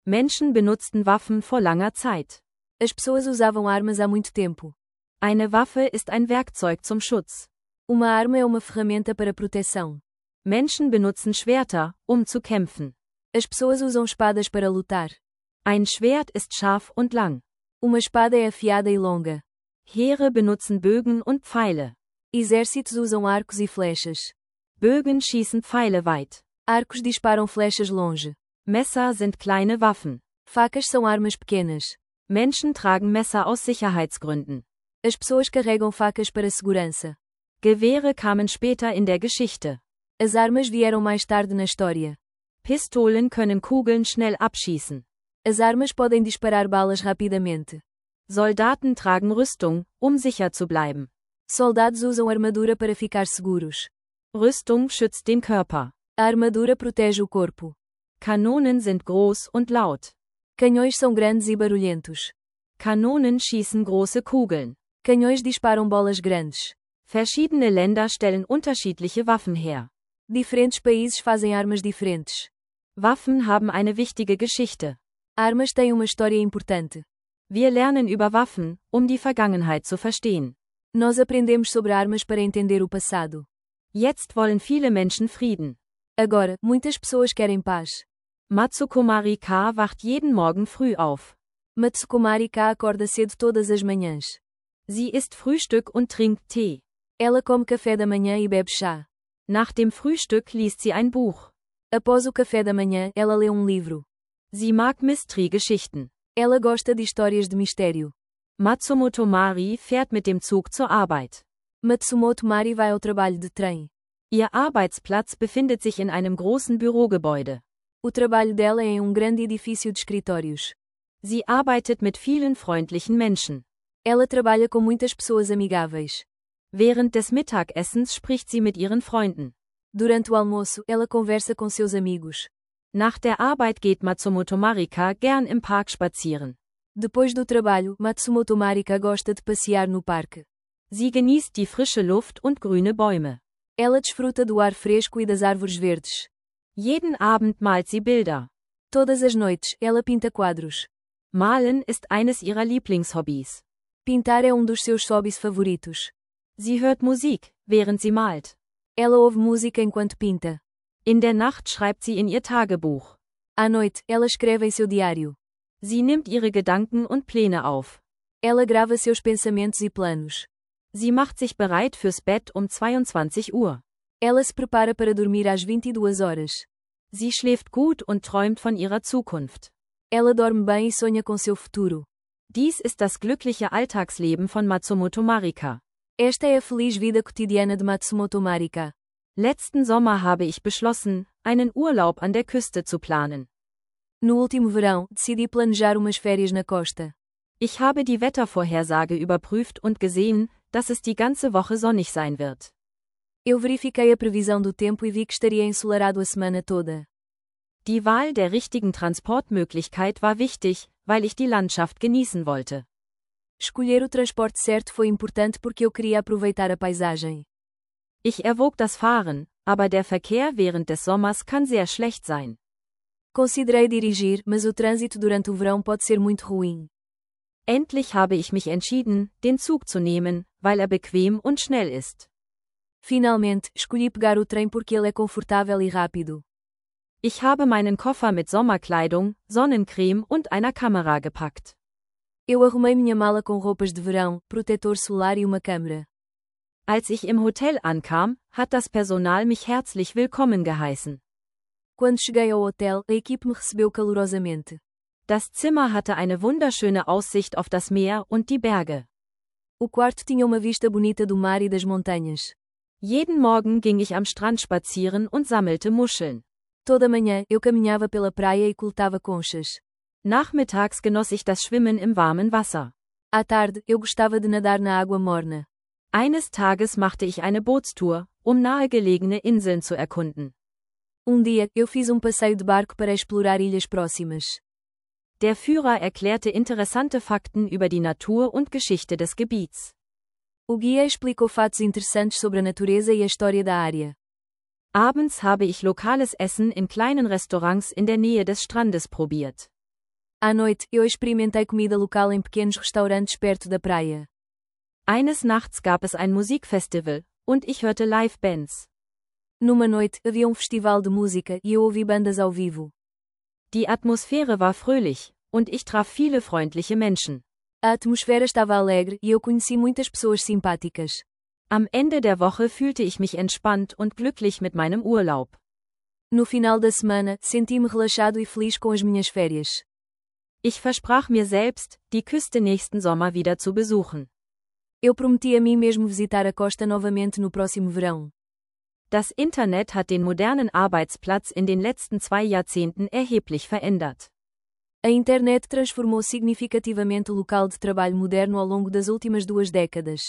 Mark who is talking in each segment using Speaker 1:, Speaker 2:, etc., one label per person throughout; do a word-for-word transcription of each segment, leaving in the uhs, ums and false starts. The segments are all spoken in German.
Speaker 1: Menschen benutzten Waffen vor langer Zeit.
Speaker 2: As pessoas usavam armas há muito tempo.
Speaker 1: Eine Waffe ist ein Werkzeug zum Schutz.
Speaker 2: Uma arma é uma ferramenta para proteção.
Speaker 1: Menschen benutzen Schwerter, um zu kämpfen.
Speaker 2: As pessoas usam espadas para lutar.
Speaker 1: Ein Schwert ist scharf und lang.
Speaker 2: Uma espada é afiada e longa.
Speaker 1: Heere benutzen Bögen und Pfeile.
Speaker 2: Exércitos usam arcos e flechas.
Speaker 1: Bögen schießen Pfeile weit.
Speaker 2: Arcos disparam flechas longe.
Speaker 1: Messer sind kleine Waffen.
Speaker 2: Facas são armas pequenas.
Speaker 1: Menschen tragen Messer aus Sicherheitsgründen.
Speaker 2: As pessoas carregam facas para segurança.
Speaker 1: Gewehre kamen später in der Geschichte.
Speaker 2: As armas vieram mais tarde na história.
Speaker 1: Pistolen können Kugeln schnell abschießen.
Speaker 2: As armas podem disparar balas rapidamente.
Speaker 1: Soldaten tragen Rüstung, um sicher zu bleiben.
Speaker 2: Soldados usam armadura para ficar seguros.
Speaker 1: Rüstung schützt den Körper.
Speaker 2: A armadura protege o corpo.
Speaker 1: Kanonen sind groß und laut.
Speaker 2: Canhões são grandes e barulhentos.
Speaker 1: Kanonen schießen große Kugeln.
Speaker 2: Canhões disparam bolas grandes.
Speaker 1: Verschiedene Länder stellen unterschiedliche Waffen her.
Speaker 2: Diferentes países fazem armas diferentes.
Speaker 1: Waffen haben eine wichtige Geschichte.
Speaker 2: Armas têm uma história importante.
Speaker 1: Wir lernen über Waffen, um die Vergangenheit zu verstehen.
Speaker 2: Nós aprendemos sobre armas para entender o passado.
Speaker 1: Jetzt wollen viele Menschen Frieden.
Speaker 2: Agora, muitas pessoas querem paz.
Speaker 1: Matsuko Marika wacht jeden Morgen früh auf.
Speaker 2: Matsuko Marika acorda cedo todas as manhãs.
Speaker 1: Sie isst Frühstück und trinkt Tee.
Speaker 2: Ela come café da manhã e bebe chá.
Speaker 1: Nach dem Frühstück liest sie ein Buch.
Speaker 2: Após o café da manhã, ela lê um livro.
Speaker 1: Sie mag Mystery-Geschichten.
Speaker 2: Ela gosta de histórias de mistério.
Speaker 1: Matsumoto Mari fährt mit dem Zug zur Arbeit.
Speaker 2: Matsumoto Mari vai ao trabalho de trem.
Speaker 1: Ihr Arbeitsplatz befindet sich in einem großen Bürogebäude.
Speaker 2: O trabalho dela é em um grande edifício de escritórios.
Speaker 1: Sie arbeitet mit vielen freundlichen Menschen.
Speaker 2: Ela trabalha com muitas pessoas amigáveis.
Speaker 1: Während des Mittagessens spricht sie mit ihren Freunden.
Speaker 2: Durante o almoço, ela conversa com seus amigos.
Speaker 1: Nach der Arbeit geht Matsumoto Marika gern im Park spazieren.
Speaker 2: Depois do trabalho, Matsumoto Marika gosta de passear no parque.
Speaker 1: Sie genießt die frische Luft und grüne Bäume.
Speaker 2: Ela desfruta do ar fresco e das árvores verdes.
Speaker 1: Jeden Abend malt sie Bilder.
Speaker 2: Todas as noites, ela pinta quadros.
Speaker 1: Malen ist eines ihrer Lieblingshobbys.
Speaker 2: Pintar é um dos seus hobbies favoritos.
Speaker 1: Sie hört Musik, während sie malt.
Speaker 2: Ela ouve música enquanto pinta.
Speaker 1: In der Nacht schreibt sie in ihr Tagebuch.
Speaker 2: À noite, ela escreve em seu diário.
Speaker 1: Sie nimmt ihre Gedanken und Pläne auf.
Speaker 2: Ela grava seus pensamentos e planos.
Speaker 1: Sie macht sich bereit fürs Bett um zweiundzwanzig Uhr.
Speaker 2: Ela se prepara para dormir às vinte e duas horas.
Speaker 1: Sie schläft gut und träumt von ihrer Zukunft.
Speaker 2: Ela dorme bem e sonha com seu futuro.
Speaker 1: Dies ist das glückliche Alltagsleben von Matsumoto Marika.
Speaker 2: Esta é a feliz vida cotidiana de Matsumoto Marika.
Speaker 1: Letzten Sommer habe ich beschlossen, einen Urlaub an der Küste zu planen.
Speaker 2: No último verão, decidi planejar umas férias na costa.
Speaker 1: Ich habe die Wettervorhersage überprüft und gesehen, dass es die ganze Woche sonnig sein wird.
Speaker 2: Eu verifiquei a previsão do tempo e vi que estaria ensolarado a semana toda.
Speaker 1: Die Wahl der richtigen Transportmöglichkeit war wichtig, weil ich die Landschaft genießen wollte.
Speaker 2: Escolher o transporte certo foi importante porque eu queria aproveitar a paisagem.
Speaker 1: Ich erwog das Fahren, aber der Verkehr während des Sommers kann sehr schlecht sein.
Speaker 2: Considerei dirigir, mas o trânsito durante o verão pode ser muito ruim.
Speaker 1: Endlich habe ich mich entschieden, den Zug zu nehmen, weil er bequem und schnell ist.
Speaker 2: Finalmente, escolhi pegar o trem porque ele é confortável e rápido.
Speaker 1: Ich habe meinen Koffer mit Sommerkleidung, Sonnencreme und einer Kamera gepackt.
Speaker 2: Eu arrumei minha mala com roupas de verão, protetor solar e uma câmera.
Speaker 1: Als ich im Hotel ankam, hat das Personal mich herzlich willkommen geheißen.
Speaker 2: Quando cheguei ao hotel, a equipe me recebeu calorosamente.
Speaker 1: Das Zimmer hatte eine wunderschöne Aussicht auf das Meer und die Berge.
Speaker 2: O quarto tinha uma vista bonita do mar e das montanhas.
Speaker 1: Jeden Morgen ging ich am Strand spazieren und sammelte Muscheln.
Speaker 2: Toda manhã, eu caminhava pela praia e coletava conchas.
Speaker 1: Nachmittags genoss ich das Schwimmen im warmen Wasser.
Speaker 2: À tarde, eu gostava de nadar na água morna.
Speaker 1: Eines Tages machte ich eine Bootstour, um nahegelegene Inseln zu erkunden.
Speaker 2: Um dia, eu fiz um passeio de barco para explorar ilhas próximas.
Speaker 1: Der Führer erklärte interessante Fakten über die Natur und Geschichte des Gebiets.
Speaker 2: O guia explicou fatos interessantes sobre a natureza e a história da área.
Speaker 1: Abends habe ich lokales Essen in kleinen Restaurants in der Nähe des Strandes probiert.
Speaker 2: À noite, eu experimentei comida local em pequenos restaurantes perto da praia.
Speaker 1: Eines Nachts gab es ein Musikfestival, und ich hörte Live-Bands.
Speaker 2: Numa noite, havia um festival de música e eu ouvi bandas ao vivo.
Speaker 1: Die Atmosphäre war fröhlich, und ich traf viele freundliche Menschen.
Speaker 2: A atmosfera estava alegre e eu conheci muitas pessoas simpáticas.
Speaker 1: Am Ende der Woche fühlte ich mich entspannt und glücklich mit meinem Urlaub.
Speaker 2: No final da semana, senti-me relaxado e feliz com as minhas férias.
Speaker 1: Ich versprach mir selbst, die Küste nächsten Sommer wieder zu besuchen.
Speaker 2: Eu prometi a mim mesmo visitar a costa novamente no próximo verão.
Speaker 1: Das Internet hat den modernen Arbeitsplatz in den letzten zwei Jahrzehnten erheblich verändert.
Speaker 2: A internet transformou significativamente o local de trabalho moderno ao longo das últimas duas décadas.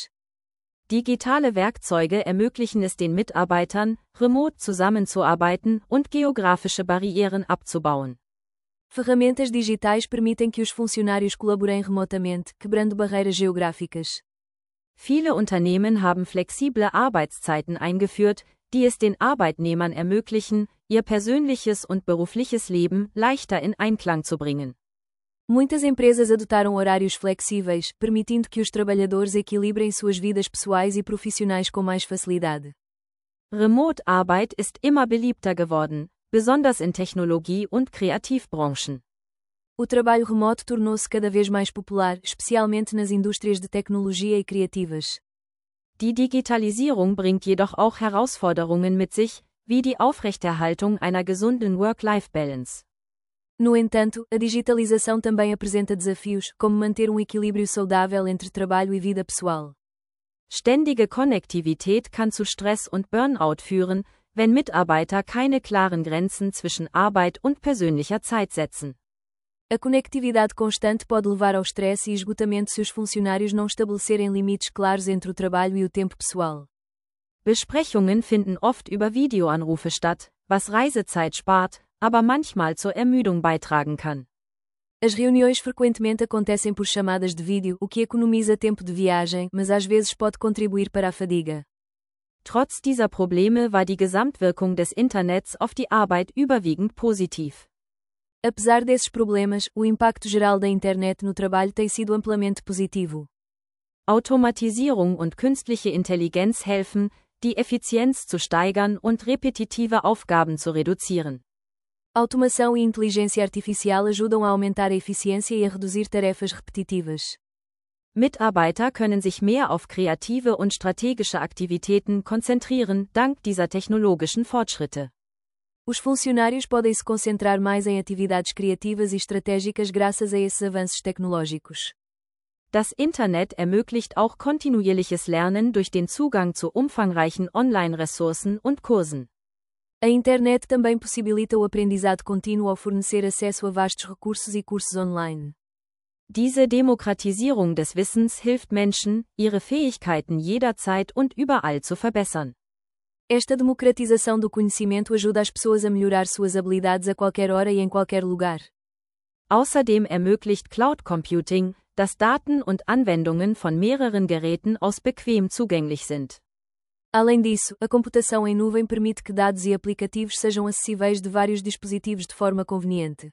Speaker 1: Digitale Werkzeuge ermöglichen es den Mitarbeitern, remote zusammenzuarbeiten und geografische Barrieren abzubauen.
Speaker 2: Ferramentas digitais permitem que os funcionários colaborem remotamente, quebrando barreiras geográficas.
Speaker 1: Viele Unternehmen haben flexible Arbeitszeiten eingeführt, die es den Arbeitnehmern ermöglichen, ihr persönliches und berufliches Leben leichter in Einklang zu bringen.
Speaker 2: Muitas empresas adotaram horários flexíveis, permitindo que os trabalhadores equilibrem suas vidas pessoais e profissionais com mais facilidade.
Speaker 1: Remote-Arbeit ist immer beliebter geworden, besonders in Technologie- und Kreativbranchen.
Speaker 2: O trabalho remoto tornou-se cada vez mais popular, especialmente nas indústrias de tecnologia e criativas.
Speaker 1: Die Digitalisierung bringt jedoch auch Herausforderungen mit sich, wie die Aufrechterhaltung einer gesunden Work-Life-Balance.
Speaker 2: No entanto, a digitalização também apresenta desafios, como manter um equilíbrio saudável entre trabalho e vida pessoal.
Speaker 1: Ständige Konnektivität kann zu Stress und Burnout führen, wenn Mitarbeiter keine klaren Grenzen zwischen Arbeit und persönlicher Zeit setzen.
Speaker 2: A conectividade constante pode levar ao estresse e esgotamento se os funcionários não estabelecerem limites claros entre o trabalho e o tempo pessoal.
Speaker 1: Besprechungen finden oft über Videoanrufe statt, was Reisezeit spart, aber manchmal zur Ermüdung beitragen kann.
Speaker 2: As reuniões frequentemente acontecem por chamadas de vídeo, o que economiza tempo de viagem, mas às vezes pode contribuir para a fadiga.
Speaker 1: Trotz dieser Probleme war die Gesamtwirkung des Internets auf die Arbeit überwiegend positiv.
Speaker 2: Apesar desses problemas, o impacto geral da internet no trabalho tem sido amplamente positivo.
Speaker 1: Automatisierung und künstliche Intelligenz helfen, die Effizienz zu steigern und repetitive Aufgaben zu reduzieren.
Speaker 2: Automação e inteligência artificial ajudam a aumentar a eficiência e a reduzir tarefas repetitivas.
Speaker 1: Mitarbeiter können sich mehr auf kreative und strategische Aktivitäten konzentrieren, dank dieser technologischen Fortschritte.
Speaker 2: Os funcionários podem se concentrar mais em atividades criativas e estratégicas graças a esses avanços tecnológicos.
Speaker 1: Das Internet ermöglicht auch kontinuierliches Lernen durch den Zugang zu umfangreichen Online-Ressourcen und Kursen.
Speaker 2: A internet também possibilita o aprendizado contínuo ao fornecer acesso a vastos recursos e cursos online.
Speaker 1: Diese Demokratisierung des Wissens hilft Menschen, ihre Fähigkeiten jederzeit und überall zu verbessern.
Speaker 2: Esta democratização do conhecimento ajuda as pessoas a melhorar suas habilidades a qualquer hora e em qualquer lugar.
Speaker 1: Außerdem ermöglicht Cloud Computing, dass Daten und Anwendungen von mehreren Geräten aus bequem zugänglich sind.
Speaker 2: Além disso, a computação em nuvem permite que dados e aplicativos sejam acessíveis de vários dispositivos de forma conveniente.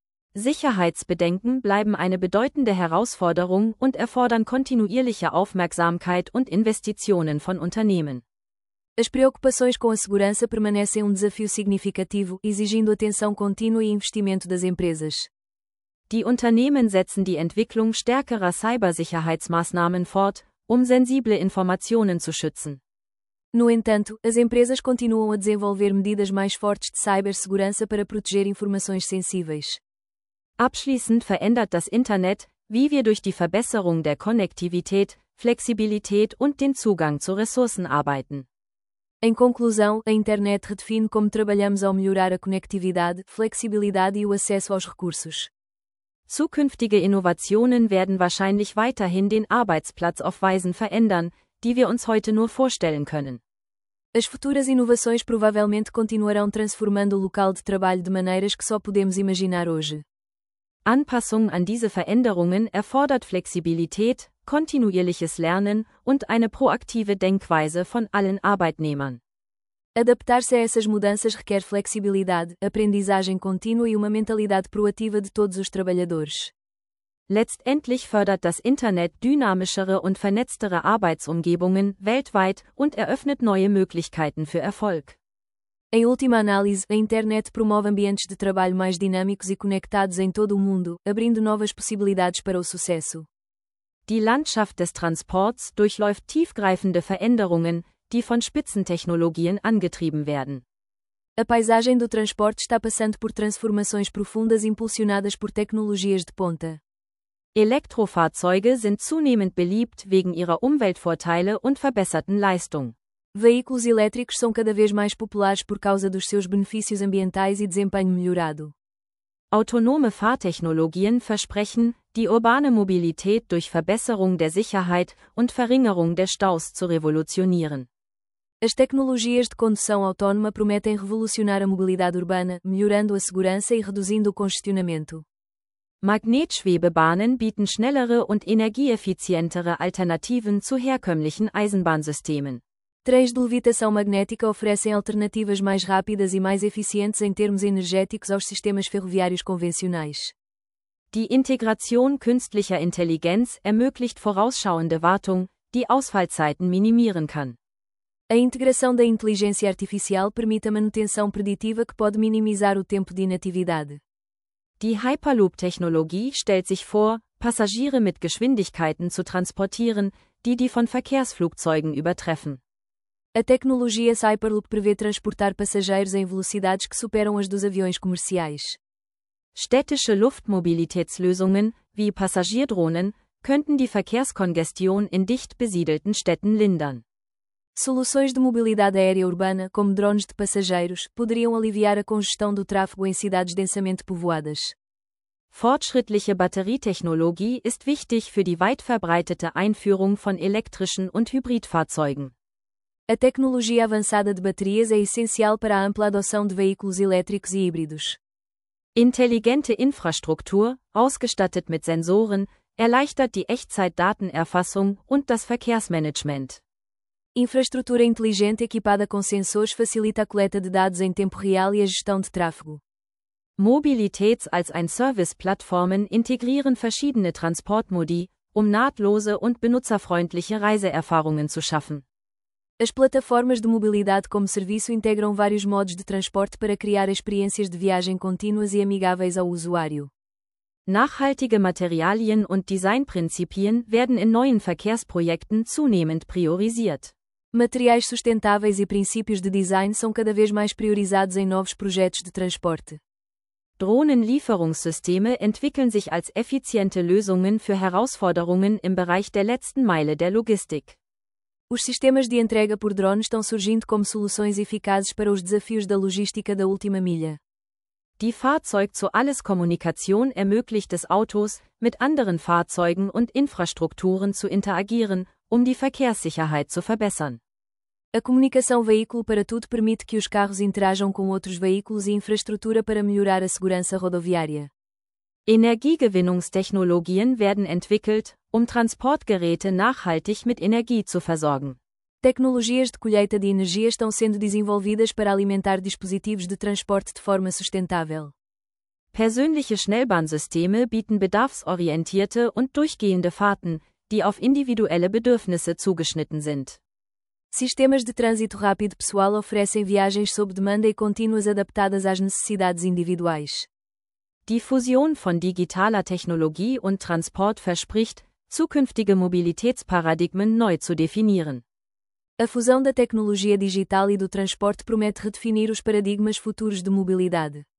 Speaker 1: Sicherheitsbedenken bleiben eine bedeutende Herausforderung und erfordern kontinuierliche Aufmerksamkeit und Investitionen von Unternehmen.
Speaker 2: As preocupações com a segurança permanecem um desafio significativo, exigindo atenção contínua e investimento das empresas.
Speaker 1: Die Unternehmen setzen die Entwicklung stärkerer Cybersicherheitsmaßnahmen fort, um sensible Informationen zu schützen.
Speaker 2: No entanto, as empresas continuam a desenvolver medidas mais fortes de cibersegurança para proteger informações sensíveis.
Speaker 1: Abschließend verändert das Internet, wie wir durch die Verbesserung der Konnektivität, Flexibilität und den Zugang zu Ressourcen arbeiten.
Speaker 2: Em conclusão, a internet redefine como trabalhamos ao melhorar a conectividade, flexibilidade e o acesso aos recursos.
Speaker 1: Zukünftige Innovationen werden wahrscheinlich weiterhin den Arbeitsplatz auf Weisen verändern, die wir uns heute nur vorstellen können.
Speaker 2: As futuras inovações provavelmente continuarão transformando o local de trabalho de maneiras que só podemos imaginar hoje.
Speaker 1: Anpassung an diese Veränderungen erfordert Flexibilität, kontinuierliches Lernen und eine proaktive Denkweise von allen Arbeitnehmern.
Speaker 2: Adaptar-se a essas mudanças requer flexibilidade, aprendizagem contínua e uma mentalidade proativa de todos os trabalhadores.
Speaker 1: Letztendlich fördert das Internet dynamischere und vernetztere Arbeitsumgebungen weltweit und eröffnet neue Möglichkeiten für Erfolg.
Speaker 2: Em última análise, a internet promove ambientes de trabalho mais dinâmicos e conectados em todo o mundo, abrindo novas possibilidades para o sucesso.
Speaker 1: Die Landschaft des Transports durchläuft tiefgreifende Veränderungen, die von Spitzentechnologien angetrieben werden.
Speaker 2: A paisagem do transporte está passando por transformações profundas impulsionadas por tecnologias de ponta.
Speaker 1: Elektrofahrzeuge sind zunehmend beliebt wegen ihrer Umweltvorteile und verbesserten Leistung.
Speaker 2: Veículos elétricos são cada vez mais populares por causa dos seus benefícios ambientais e desempenho melhorado.
Speaker 1: Autonome Fahrtechnologien versprechen, die urbane Mobilität durch Verbesserung der Sicherheit und Verringerung der Staus zu revolutionieren.
Speaker 2: As tecnologias de condução autónoma prometem revolucionar a mobilidade urbana, melhorando a segurança e reduzindo o congestionamento.
Speaker 1: Magnetschwebebahnen bieten schnellere und energieeffizientere Alternativen zu herkömmlichen Eisenbahnsystemen.
Speaker 2: Trens de levitação magnética oferecem alternativas mais rápidas e mais eficientes em termos energéticos aos sistemas ferroviários convencionais.
Speaker 1: Die Integration künstlicher Intelligenz ermöglicht vorausschauende Wartung, die Ausfallzeiten minimieren kann.
Speaker 2: A integração da inteligência artificial permite a manutenção preditiva que pode minimizar o tempo de inatividade.
Speaker 1: Die Hyperloop-Technologie stellt sich vor, Passagiere mit Geschwindigkeiten zu transportieren, die die von Verkehrsflugzeugen übertreffen.
Speaker 2: A tecnologia Hyperloop prevê transportar passageiros em velocidades que superam as dos aviões comerciais.
Speaker 1: Städtische Luftmobilitätslösungen, wie Passagierdrohnen, könnten die Verkehrskongestion in dicht besiedelten Städten lindern.
Speaker 2: Soluções de mobilidade aérea urbana, como drones de passageiros, poderiam aliviar a congestão do tráfego em cidades densamente povoadas.
Speaker 1: Fortschrittliche Batterietechnologie ist wichtig für die weit verbreitete Einführung von elektrischen und Hybridfahrzeugen.
Speaker 2: A tecnologia avançada de baterias é essencial para a ampla adoção de veículos elétricos e híbridos.
Speaker 1: Intelligente Infrastruktur, ausgestattet mit Sensoren, erleichtert die Echtzeitdatenerfassung und das Verkehrsmanagement.
Speaker 2: Infraestrutura inteligente equipada com sensores facilita a coleta de dados em tempo real e a gestão de tráfego.
Speaker 1: Mobilitäts als ein Service-Plattformen integrieren verschiedene Transportmodi, um nahtlose und benutzerfreundliche Reiseerfahrungen zu schaffen.
Speaker 2: As plataformas de mobilidade como serviço integram vários modos de transporte para criar experiências de viagem contínuas e amigáveis ao usuário.
Speaker 1: Nachhaltige Materialien und Designprinzipien werden in neuen Verkehrsprojekten zunehmend priorisiert.
Speaker 2: Materiais sustentáveis e princípios de design são cada vez mais priorizados em novos projetos de transporte.
Speaker 1: Drohnenlieferungssysteme entwickeln sich als effiziente Lösungen für Herausforderungen im Bereich der letzten Meile der Logistik.
Speaker 2: Os sistemas de entrega por drones estão surgindo como soluções eficazes para os desafios da logística da última milha.
Speaker 1: Die Fahrzeug-zu-Alles-Kommunikation ermöglicht es Autos, mit anderen Fahrzeugen und Infrastrukturen zu interagieren, um die Verkehrssicherheit zu verbessern.
Speaker 2: A comunicação veículo-para-tudo permite que os carros interajam com outros veículos e infraestrutura para melhorar a segurança rodoviária.
Speaker 1: Energiegewinnungstechnologien werden entwickelt, um Transportgeräte nachhaltig mit Energie zu versorgen.
Speaker 2: Tecnologias de colheita de energia estão sendo desenvolvidas para alimentar dispositivos de transporte de forma sustentável.
Speaker 1: Persönliche Schnellbahnsysteme bieten bedarfsorientierte und durchgehende Fahrten, die auf individuelle Bedürfnisse zugeschnitten sind.
Speaker 2: Sistemas de trânsito rápido pessoal oferecem viagens sob demanda e contínuas adaptadas às necessidades individuais.
Speaker 1: Die Fusion von digitaler Technologie und Transport verspricht, zukünftige Mobilitätsparadigmen neu zu definieren.
Speaker 2: A fusão da tecnologia digital e do transporte promete redefinir os paradigmas futuros de mobilidade.